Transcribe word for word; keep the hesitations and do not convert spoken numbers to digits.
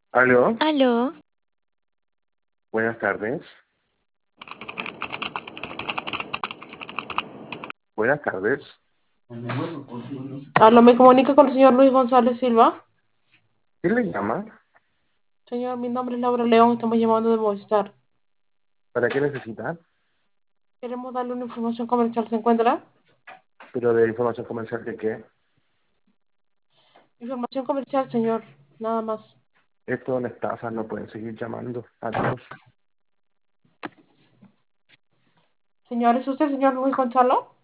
Aló, Aló, buenas tardes. Buenas tardes. Aló, me comunica con el señor Luis González Silva. ¿Quién le llama? Señor, mi nombre es Laura León, estamos llamando de Movistar. ¿Para qué necesita? Queremos darle una información comercial, ¿se encuentra? Pero de información comercial de qué. Información comercial, señor, nada más. Esto es una estafa, no pueden seguir llamando. Adiós. Señor, ¿es usted el señor Luis Gonzalo?